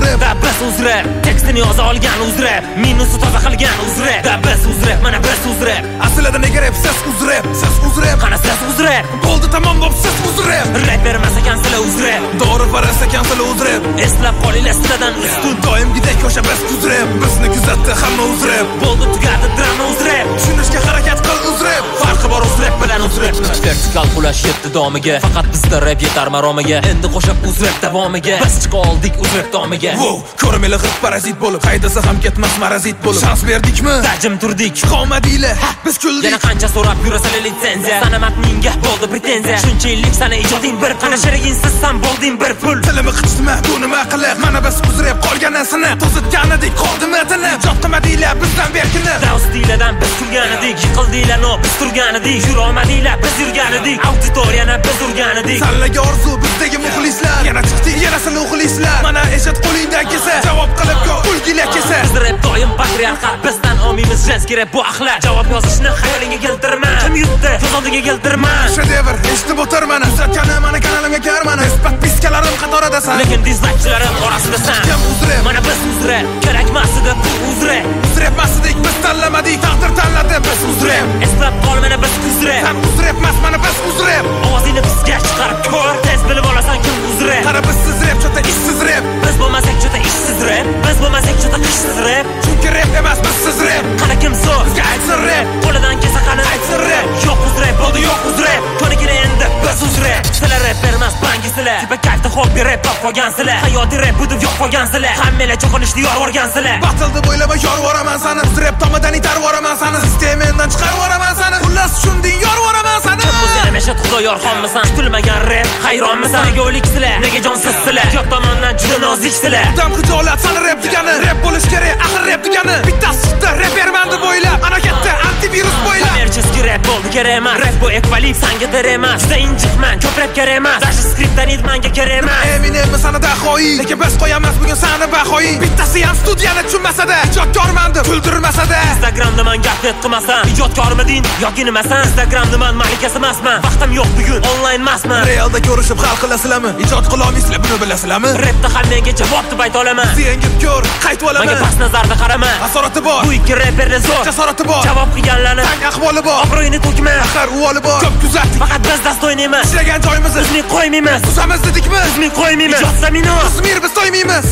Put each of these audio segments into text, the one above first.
uzrep da biz uzrep tekstini yoza olgan uzrep minusi toza qilgan uzrep da biz uzrep mana biz uzrep aslida nega rap ses uzrep qana ses uzrep bo'ldi tamom bo'p ses uzrep rap bermas ekan sizlar uzrep doğru paras ekan sizlar uzrep eslab qolinglar sizlardan ustun doimgidek o'sha biz uzrep bizni kuzatdi hamma uzrep bo'ldi tugadi drama uzrep tushunishga harakat qil uzrep farqi bor uzrep bilan uzrep vertikal qulash yetdi domiga faqat bizda rap yetar maromiga endi qo'shib uzrep davomiga biz chiqa oldik uzrep domiga ko'rmeli g'ib parazit bo'lib haydasa ham ketmas marazit bo'lib shans berdikmi tajim turdik qomadiylar biz kuldik yana qancha so'rab yurasalar litsenziya sanamat menga bo'ldi pretenziya shuncha yillik sana ijoding bir qana sherigingsiz ham bo'lding bir pul tilimi qichitma bu nima qilib mana biz uzrep qolganan sini to'zitganidek qoldimi tini ijod qilmadinglar bizdan berkini daustiylardan biz kulgan edik yiqildinglar no biz turgan edik yurolmadinglar biz yurgan edik auditoriyani biz urgan edik sanlarga orzu bizdagi muxlislar yana chiqdik yana seni uxlaysizlar mana eshit qo'lingdan kelsa javob qilib ko'r ulgilar kelsa biz rap doim patriarxat bizdan olmaymiz jenskiy rap bu axlat javob yozishni xayolingga keltirma kim yutdi ko'z oldiga keltirma shedevr eshitib o'tirman uzatgani mana kanalimga kirmani isbat piskalarim qatoridasan lekin dizlaykchilarim orasidasan kim uzrep mana biz uzrep kerakmas edi bu uzrep uzrepmasdik biz tanlamadik taqdir tanladi biz uzrep eslab qol mana biz uzrep sen uzrepmas mana biz uzrep ovozingni bizga chiqarib ko'r tez bilib olasan kim uzrep qara bizsiz rep chota ishsiz rep biz bo'lmasak chota ishsiz rep biz bo'lmasak chota qishsiz rep chunki rep emas bizsiz rep qana kim so'z bizga aytsin rep qo'lidan kelsa qani aytsin rep yo'q uzrep bo'ldi yo'q uzrep ko'nikini endi biz uzrep sizlar rap bermas bangisizlar tipa kayfda hobbi rap top qolgansizlar hayotiy rap budib yo'q qolgansizlar hammalar cho'qinishni yorvorgansizlar batil deb o'ylama yorvoraman sani uzrep tomidan itarvoraman sani sistemendan chiqarvoraman sani xullas shunding yorvoraman sani o'zingni meshat xudo yorxonmisan kutilmagan rap hayronmisan nega o'liksizlar nega jonsiz-sizlar yo'q tomondan juda noziksizlar odam xijolat sani rap degani rap bo'lish kerak axir rap degani bittasi chiqdi rap berman deb o'ylab ana katta antivirus bo'ylab kommerchеский rap bo'ldi kerak emas rap bu ekvalib sanga kerak emas juda injiqman ko'p rap kerak emas даже skriptdan idmanga kerak emas Eminemmi sani dahoyi lekin biz qo'yamiz bugun sani bahoyi bittasi ham studiyani tushunmasada ijodkorman deb kuldirmasada Instagramda men gap qilmasam ijodkormiding yoki nimasan Instagramda men malikasi emasman vaqtim yo'q bugun onlayn emasman realda ko'rishib hal qilasizlarmi ijod qila olmaysizlar buni bilasizlarmi rapda ham menga javob deb ayta olaman yengib ko'r qaytib olaman menga past nazarda qarama asorati bor bu ikki rapperni zo'r jasorati bor javob qilganlarni tang ahvoli bor obro'yini to'kma axir uvoli bor ko'p kuzatdik faqat biz dastoyni emas ishlagan joyimiz bizni qo'ymaymiz uzamiz dedikmi bizni qo'ymaymiz ijod zamini Smir biz to'ymaymiz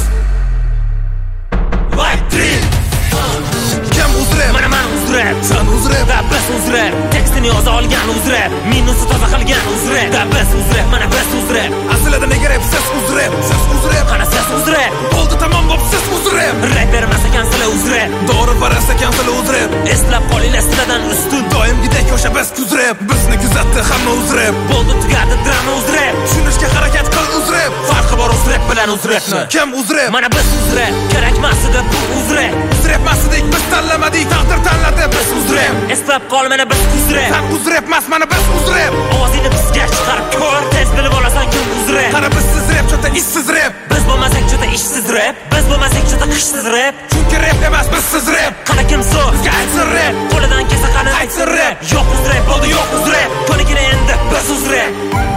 Like 3 kim uzrep mana men uzrep sen uzrep da biz uzrep tekstini yoza olgan uzrep minusi toza qilgan uzrep da biz uzrep mana biz uzrep aslida nega rap ses uzrep qana ses uzrep bo'ldi tamom bo'p ses uzrep rap bermas ekan sizlar uzrep doğru paras ekan sizlar uzrep eslab qolinglar sizlardan ustun doimgidek o'sha biz uzrep bizni kuzatdi hamma uzrep bo'ldi tugadi drama uzrep tushunishga harakat qil uzrep farqi bor uzrep bilan uzrepni kim uzrep mana biz uzrep kerakmas edi bu uzrep uzrepmasdik biz tanlamadik taqdir tanladi biz uzrep eslab qol mana biz uzrep sen uzrepmas mana biz uzrep ovozingni bizga chiqarib ko'r tez bilib olasan kim uzrep qara bizsiz rep chota ishsiz rep biz bo'lmasak chota ishsiz rap biz bo'lmasak chota qishsiz rap chunki rep emas bizsiz rep qana kim so'z bizga aytsin rep qo'lidan kelsa qani aytsin rep yo'q uzrep bo'ldi yo'q uzrep ko'nikini endi biz uzrep